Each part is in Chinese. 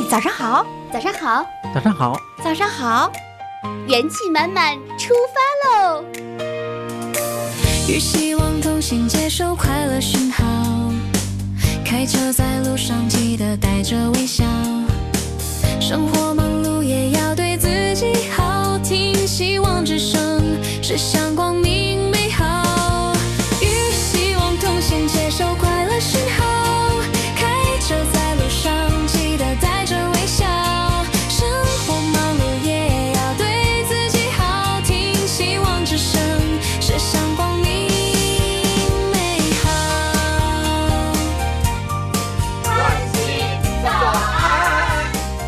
早上好， 早上好， 早上好， 早上好， 元气满满出发喽！ 与希望同行，接受快乐讯号。开车在路上，记得带着微笑。生活忙碌，也要对自己好。听希望之声，是向光明美好。与希望同行，接受快乐讯号。开车在路上，记得带着微笑。生活忙碌，也要对自己好。听希望之声，是向光明美好。 关心早安。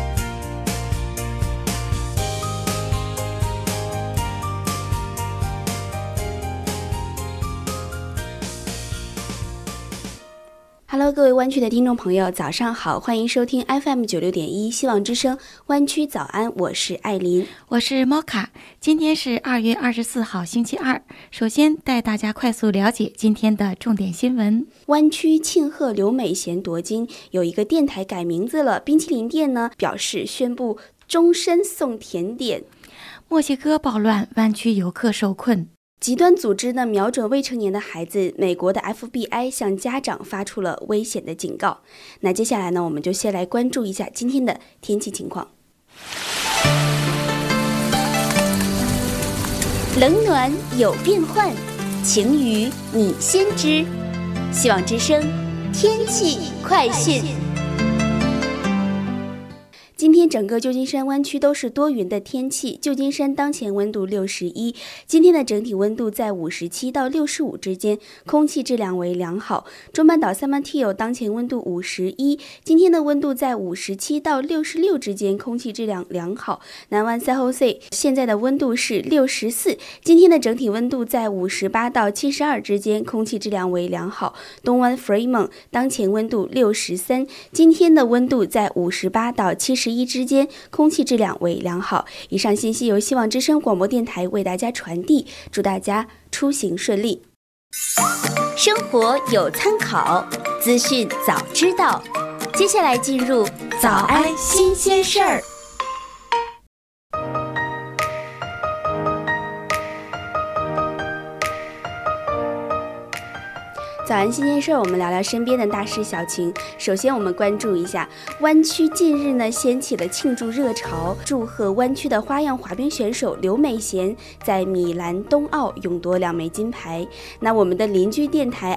Hello， 各位湾区的听众朋友，早上好，欢迎收听 FM96.1希望之声湾区早安，我是艾琳， 我是莫卡。今天是2月24号星期二，首先带大家快速了解今天的重点新闻。 湾区庆贺刘美贤夺金，有一个电台改名字了，冰淇淋店呢表示宣布终身送甜点。 墨西哥暴乱，湾区游客受困。 极端组织呢瞄准未成年的孩子，美国的 FBI 向家长发出了危险的警告。那接下来呢，我们就先来关注一下今天的天气情况。冷暖有变换，晴雨你先知。希望之声天气快讯。今天整个旧金山湾区都是多云的天气，旧金山当前温度61，今天的整体温度在57到65之间，空气质量为良好。中半岛 San Mateo 当前温度51，今天的温度在57到66之间，空气质量良好。南湾 San Jose 现在的温度是64，今天的整体温度在58到72之间，空气质量为良好。东湾 Fremont 当前温度63，今天的温度在58到71之间，空气质量为良好。以上信息由希望之声广播电台为大家传递，祝大家出行顺利。生活有参考，资讯早知道。接下来进入早安新鲜事儿。早安新鲜事儿，我们聊聊身边的大事小情。首先我们关注一下湾区近日呢掀起了庆祝热潮，祝贺湾区的花样滑冰选手刘美贤在米兰冬奥勇夺2枚金牌。那我们的邻居电台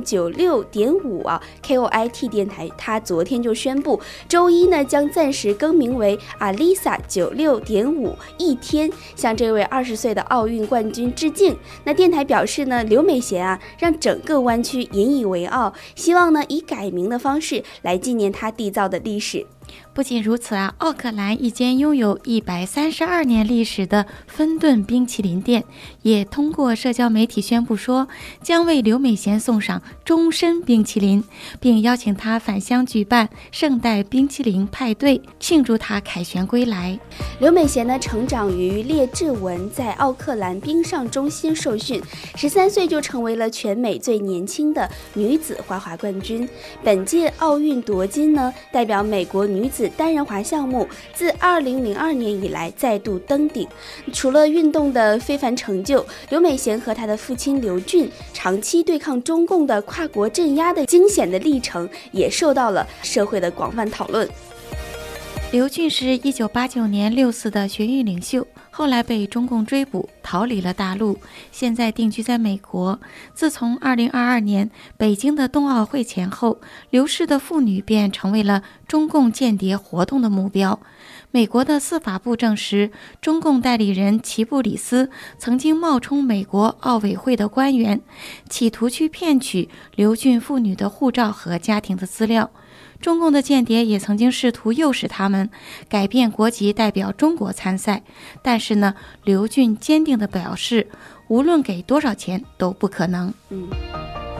FM96.5 啊 KOIT 电台，它昨天就宣布周一呢将暂时更名为Alisa 96.5一天，向这位20岁的奥运冠军致敬。那电台表示呢，刘美贤让整个湾区引以为傲，希望呢以改名的方式来纪念他缔造的历史。 不仅如此奥克兰一间拥有132年历史的芬顿冰淇淋店也通过社交媒体宣布说，将为刘美贤送上终身冰淇淋，并邀请他返乡举办圣诞冰淇淋派对，庆祝他凯旋归来。 刘美贤呢成长于列治文，在奥克兰冰上中心受训，13岁就成为了全美最年轻的女子滑滑冠军。本届奥运夺金呢，代表美国女子单人滑项目自2002年以来再度登顶。除了运动的非凡成就，刘美贤和她的父亲刘俊长期对抗中共的跨国镇压的惊险的历程也受到了社会的广泛讨论。 刘俊是1989年6·4的学运领袖，后来被中共追捕，逃离了大陆，现在定居在美国。自从2022年北京的冬奥会前后，刘氏的父女便成为了中共间谍活动的目标。美国的司法部证实，中共代理人齐布里斯曾经冒充美国奥委会的官员，企图去骗取刘俊父女的护照和家庭的资料。中共的间谍也曾经试图诱使他们改变国籍，代表中国参赛，但是呢，刘俊坚定地表示，无论给多少钱都不可能。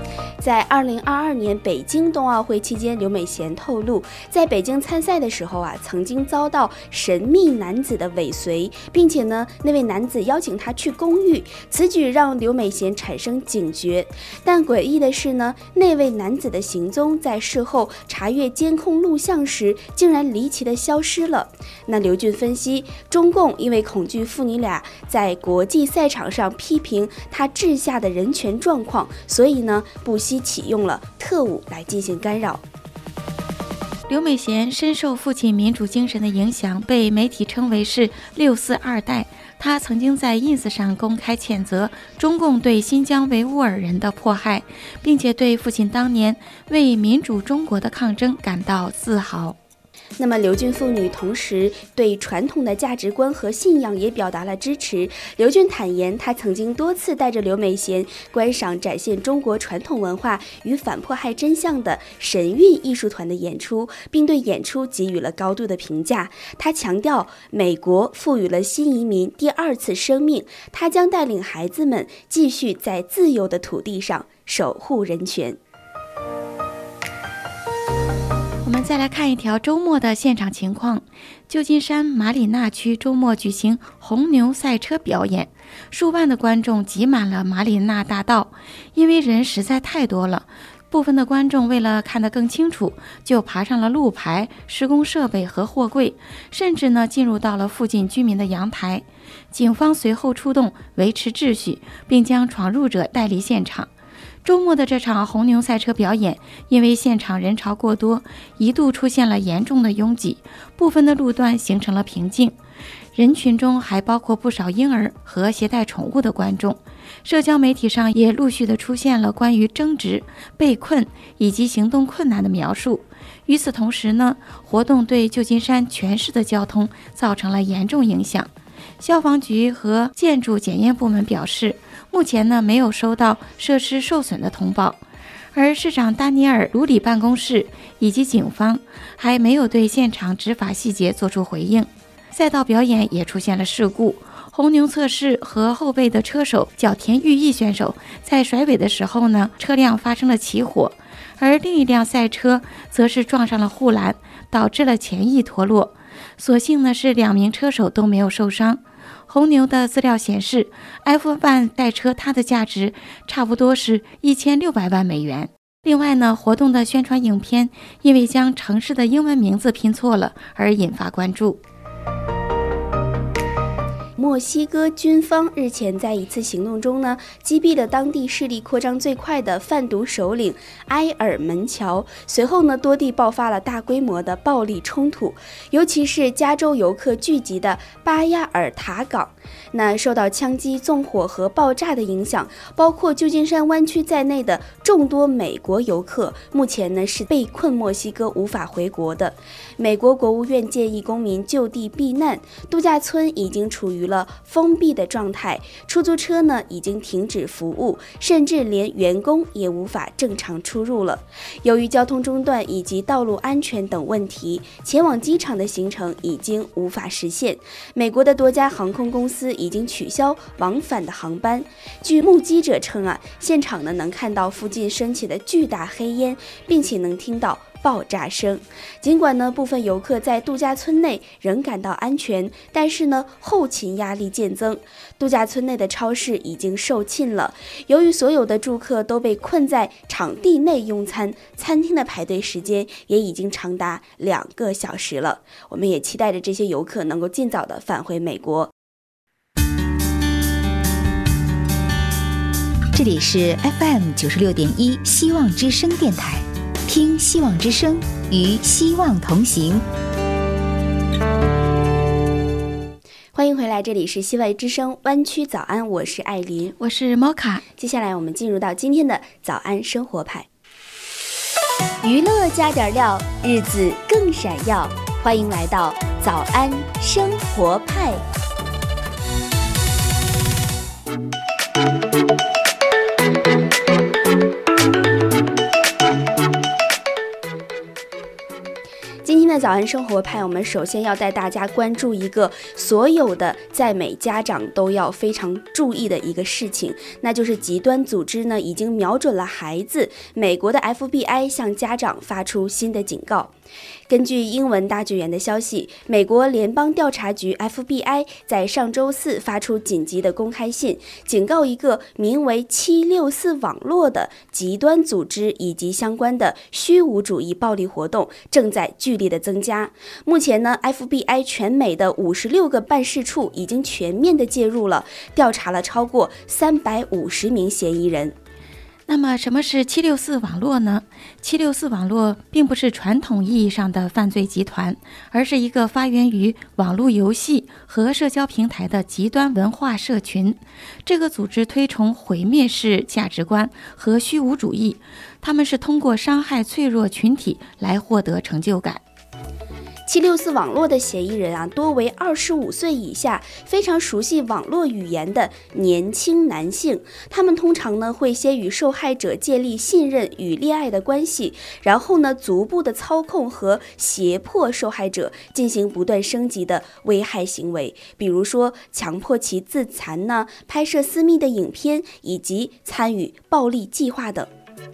在2022年北京冬奥会期间，刘美贤透露，在北京参赛的时候曾经遭到神秘男子的尾随，并且呢，那位男子邀请她去公寓，此举让刘美贤产生警觉。但诡异的是呢，那位男子的行踪在事后查阅监控录像时，竟然离奇的消失了。那刘俊分析，中共因为恐惧父女俩在国际赛场上批评他治下的人权状况，所以呢，不惜启用了特务来进行干扰。 刘美贤深受父亲民主精神的影响，被媒体称为是6·4二代。他曾经在 ins 上公开谴责中共对新疆维吾尔人的迫害，并且对父亲当年为民主中国的抗争感到自豪。 那么刘俊父女同时对传统的价值观和信仰也表达了支持。刘俊坦言，他曾经多次带着刘美贤观赏展现中国传统文化与反迫害真相的神韵艺术团的演出，并对演出给予了高度的评价。他强调，美国赋予了新移民第二次生命，他将带领孩子们继续在自由的土地上守护人权。 我们再来看一条周末的现场情况。旧金山马里纳区周末举行红牛赛车表演，数万的观众挤满了马里纳大道。因为人实在太多了，部分的观众为了看得更清楚，就爬上了路牌、施工设备和货柜，甚至呢进入到了附近居民的阳台。警方随后出动维持秩序，并将闯入者带离现场。周末的这场红牛赛车表演，因为现场人潮过多，一度出现了严重的拥挤，部分的路段形成了瓶颈。人群中还包括不少婴儿和携带宠物的观众。社交媒体上也陆续的出现了关于争执、被困以及行动困难的描述。与此同时呢，活动对旧金山全市的交通造成了严重影响。消防局和建筑检验部门表示，目前呢没有收到设施受损的通报，而市长丹尼尔·卢里办公室以及警方还没有对现场执法细节做出回应。赛道表演也出现了事故，红牛测试和后备的车手角田裕毅选手在甩尾的时候呢，车辆发生了起火，而另一辆赛车则是撞上了护栏，导致了前翼脱落。所幸呢是2名车手都没有受伤。红牛的资料显示 F1 赛车它的价值差不多是1600万美元。另外呢，活动的宣传影片因为将城市的英文名字拼错了而引发关注。 墨西哥军方日前在一次行动中呢，击毙了当地势力扩张最快的贩毒首领埃尔门乔。随后呢，多地爆发了大规模的暴力冲突，尤其是加州游客聚集的巴亚尔塔港。那受到枪击、纵火和爆炸的影响，包括旧金山湾区在内的众多美国游客，目前呢是被困墨西哥无法回国的。美国国务院建议公民就地避难，度假村已经处于了封闭的状态，出租车呢已经停止服务，甚至连员工也无法正常出入了。由于交通中断以及道路安全等问题，前往机场的行程已经无法实现。美国的多家航空公司已经取消往返的航班。据目击者称现场呢能看到附近升起的巨大黑烟，并且能听到爆炸声。尽管呢部分游客在度假村内仍感到安全，但是呢后勤压力渐增，度假村内的超市已经售罄了。由于所有的住客都被困在场地内用餐，餐厅的排队时间也已经长达2个小时了。我们也期待着这些游客能够尽早的返回美国。 这里是 FM 96.1希望之声电台，听希望之声，与希望同行。 欢迎回来，这里是希望之声湾区早安，我是艾琳， 我是 Mocha。 接下来我们进入到今天的早安生活派，娱乐加点料，日子更闪耀。欢迎来到早安生活派。 的早安生活派，我们首先要带大家关注一个所有的在美家长都要非常注意的一个事情，那就是极端组织呢已经瞄准了孩子。美国的 FBI 向家长发出新的警告。根据英文大剧院的消息，美国联邦调查局 FBI 在上周四发出紧急的公开信，警告一个名为764网络的极端组织以及相关的虚无主义暴力活动正在剧烈的增加。目前呢 FBI 全美的56个办事处已经全面的介入了，调查了超过350名嫌疑人。 那么什么是764网络呢？764网络并不是传统意义上的犯罪集团，而是一个发源于网络游戏和社交平台的极端文化社群。这个组织推崇毁灭式价值观和虚无主义，他们是通过伤害脆弱群体来获得成就感。 764网络的嫌疑人多为25岁以下，非常熟悉网络语言的年轻男性。他们通常呢会先与受害者建立信任与恋爱的关系，然后呢逐步的操控和胁迫受害者进行不断升级的危害行为，比如说强迫其自残呢，拍摄私密的影片，以及参与暴力计划等。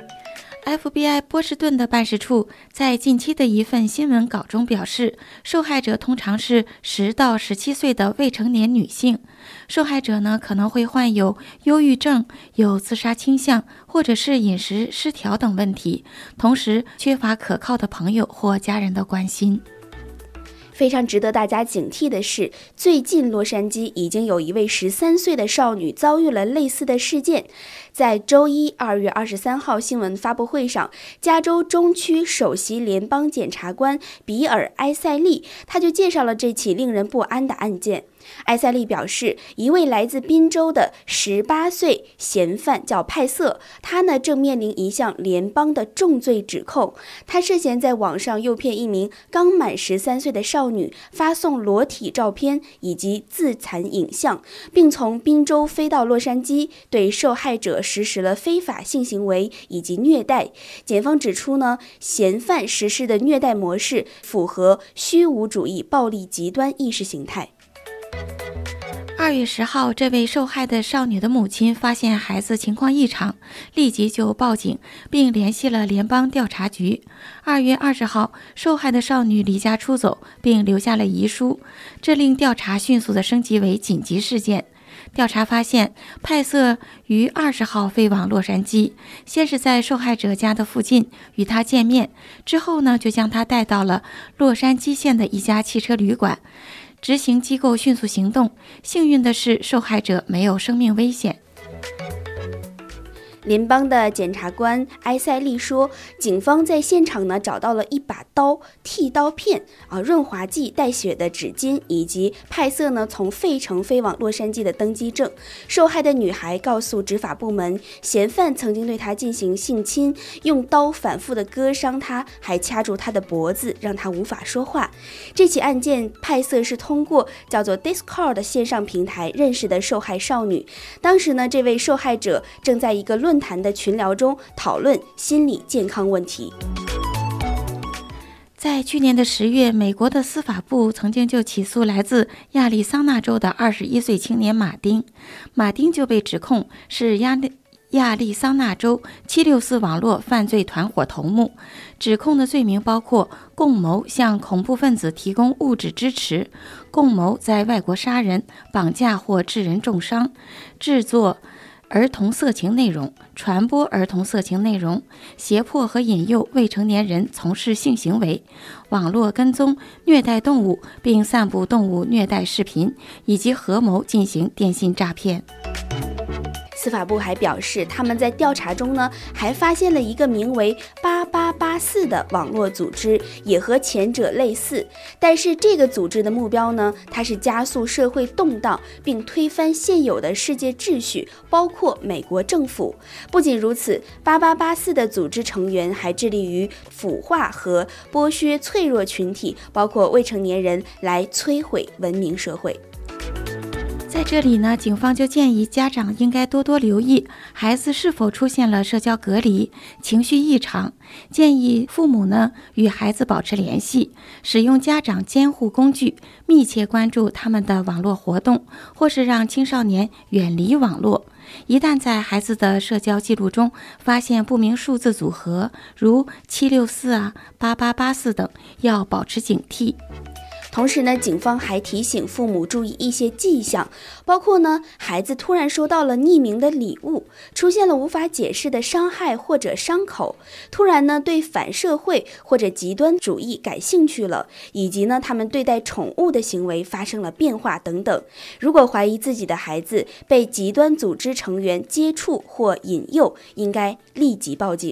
FBI 波士顿的办事处在近期的一份新闻稿中表示，受害者通常是10到17岁的未成年女性。受害者呢可能会患有忧郁症、有自杀倾向，或者是饮食失调等问题，同时缺乏可靠的朋友或家人的关心。 非常值得大家警惕的是，最近洛杉矶已经有一位13岁的少女遭遇了类似的事件。在周一2月23号新闻发布会上，加州中区首席联邦检察官比尔·埃塞利他就介绍了这起令人不安的案件。埃塞利表示，一位来自宾州的18岁嫌犯叫派瑟，他呢正面临一项联邦的重罪指控。他涉嫌在网上诱骗一名刚满13岁的少女，发送裸体照片以及自残影像，并从宾州飞到洛杉矶，对受害者实施了非法性行为以及虐待。检方指出呢，嫌犯实施的虐待模式符合虚无主义暴力极端意识形态。 2月10号，这位受害的少女的母亲发现孩子情况异常，立即就报警，并联系了联邦调查局。2月20号，受害的少女离家出走，并留下了遗书，这令调查迅速的升级为紧急事件。调查发现，派瑟于20号飞往洛杉矶，先是在受害者家的附近与他见面，之后呢，就将他带到了洛杉矶县的一家汽车旅馆。执行机构迅速行动，幸运的是，受害者没有生命危险。 联邦的检察官埃塞利说，警方在现场呢找到了一把刀、剃刀片、润滑剂、带血的纸巾，以及派瑟呢从费城飞往洛杉矶的登机证。受害的女孩告诉执法部门，嫌犯曾经对她进行性侵，用刀反复的割伤她，还掐住她的脖子，让她无法说话。这起案件，派瑟是通过叫做 Discord 的线上平台认识的受害少女。当时呢，这位受害者正在一个论坛的群聊中讨论心理健康问题。 在去年的10月，美国的司法部曾经就起诉来自亚利桑那州的21岁青年马丁。马丁就被指控是亚利桑那州764网络犯罪团伙头目，指控的罪名包括共谋向恐怖分子提供物质支持、共谋在外国杀人、绑架或致人重伤、制作儿童色情内容、传播儿童色情内容、胁迫和引诱未成年人从事性行为、网络跟踪、虐待动物并散布动物虐待视频，以及合谋进行电信诈骗。 司法部还表示，他们在调查中呢，还发现了一个名为8884的网络组织，也和前者类似。但是这个组织的目标呢，它是加速社会动荡，并推翻现有的世界秩序，包括美国政府。不仅如此，8884的组织成员还致力于腐化和剥削脆弱群体，包括未成年人，来摧毁文明社会。 在这里呢，警方就建议家长应该多多留意孩子是否出现了社交隔离、情绪异常，建议父母呢与孩子保持联系，使用家长监护工具，密切关注他们的网络活动，或是让青少年远离网络。一旦在孩子的社交记录中发现不明数字组合，如764、8884等，要保持警惕。 同时呢，警方还提醒父母注意一些迹象，包括呢，孩子突然收到了匿名的礼物，出现了无法解释的伤害或者伤口，突然呢对反社会或者极端主义感兴趣了，以及呢他们对待宠物的行为发生了变化等等。如果怀疑自己的孩子被极端组织成员接触或引诱，应该立即报警。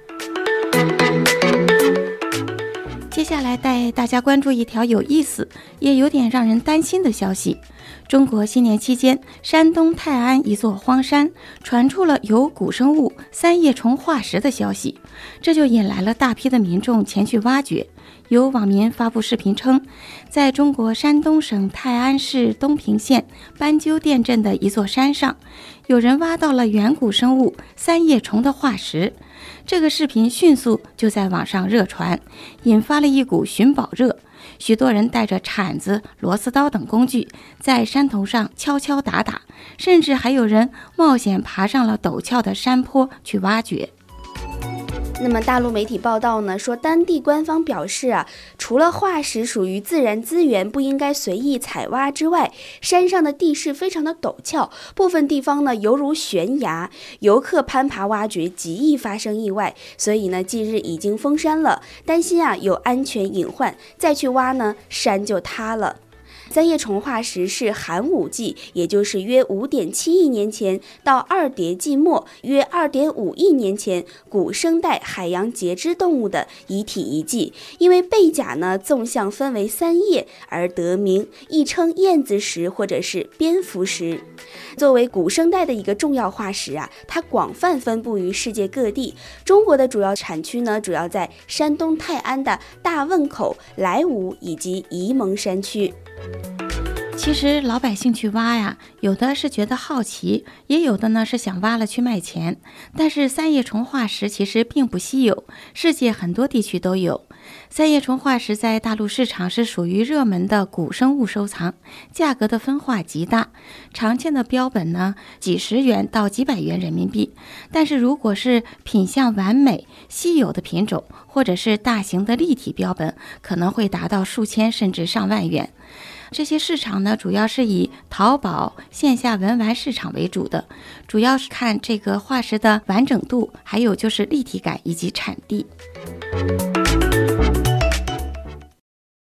接下来带大家关注一条有意思也有点让人担心的消息。中国新年期间，山东泰安一座荒山传出了有古生物三叶虫化石的消息，这就引来了大批的民众前去挖掘。有网民发布视频称，在中国山东省泰安市东平县斑鸠店镇的一座山上，有人挖到了远古生物三叶虫的化石。这个视频迅速就在网上热传，引发了一股寻宝热。许多人带着铲子、螺丝刀等工具在山头上敲敲打打，甚至还有人冒险爬上了陡峭的山坡去挖掘。 那么大陆媒体报道呢，说当地官方表示除了化石属于自然资源，不应该随意采挖之外，山上的地势非常的陡峭，部分地方呢犹如悬崖，游客攀爬挖掘极易发生意外，所以呢近日已经封山了，担心有安全隐患，再去挖呢山就塌了。三叶虫化石是寒武纪，也就是约5.7亿年前到二叠纪末约2.5亿年前古生代海洋节肢动物的遗体遗迹，因为背甲呢纵向分为3叶而得名，亦称燕子石或者是蝙蝠石。作为古生代的一个重要化石它广泛分布于世界各地。中国的主要产区呢，主要在山东泰安的大汶口、莱芜以及沂蒙山区。 其实老百姓去挖有的是觉得好奇，也有的呢是想挖了去卖钱。但是三叶虫化石其实并不稀有，世界很多地区都有。三叶虫化石在大陆市场是属于热门的古生物收藏，价格的分化极大，常见的标本呢几十元到几百元人民币。但是如果是品相完美、稀有的品种，或者是大型的立体标本，可能会达到数千甚至上万元。这些市场呢，主要是以淘宝线下文玩市场为主的，主要是看这个化石的完整度，还有就是立体感以及产地。